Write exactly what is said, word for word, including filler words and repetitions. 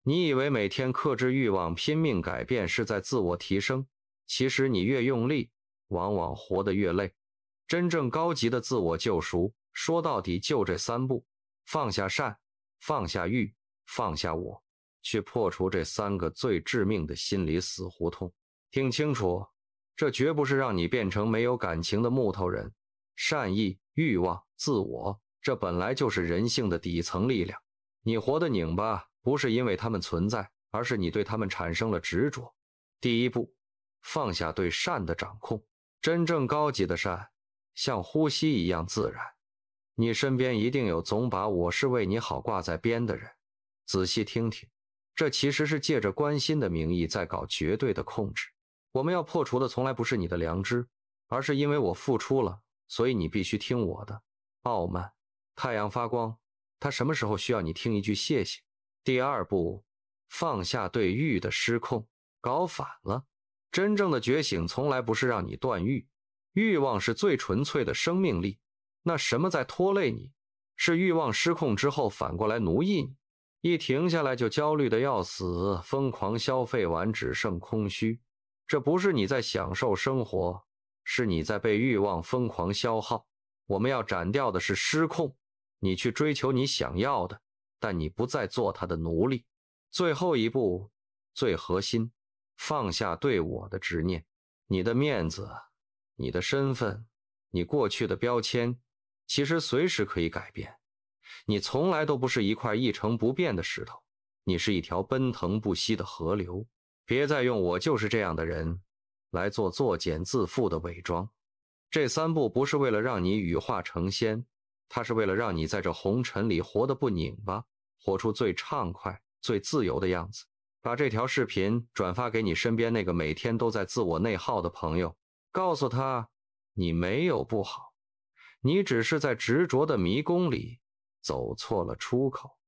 你以为每天克制欲望、拼命改变是在自我提升，其实你越用力，往往活得越累。真正高级的自我救赎，说到底就这三步：放下善，放下欲，放下我，去破除这三个最致命的心理死胡同。听清楚，这绝不是让你变成没有感情的木头人。善意、欲望、自我，这本来就是人性的底层力量。你活得拧巴，不是因为它们存在，而是你对它们产生了执着。第一步，放下对善的掌控。真正高级的善，像呼吸一样自然。你身边一定有总把我是为你好挂在边的人，仔细听听，这其实是借着关心的名义在搞绝对的控制。我们要破除的从来不是你的良知，而是因为我付出了，所以你必须听我的。傲慢，太阳发光，它什么时候需要你听一句谢谢？第二步，放下对欲的失控。搞反了，真正的觉醒从来不是让你断欲，欲望是最纯粹的生命力。那什么在拖累你？是欲望失控之后反过来奴役你，一停下来就焦虑的要死，疯狂消费完只剩空虚。这不是你在享受生活，是你在被欲望疯狂消耗。我们要斩掉的是失控，你去追求你想要的，但你不再做他的奴隶。最后一步，最核心，放下对我的执念。你的面子，你的身份，你过去的标签，其实随时可以改变。你从来都不是一块一成不变的石头，你是一条奔腾不息的河流。别再用我就是这样的人来做作茧自缚的伪装。这三步不是为了让你羽化成仙，它是为了让你在这红尘里活得不拧巴，活出最畅快、最自由的样子。把这条视频转发给你身边那个每天都在自我内耗的朋友，告诉他，你没有不好，你只是在执着的迷宫里走错了出口。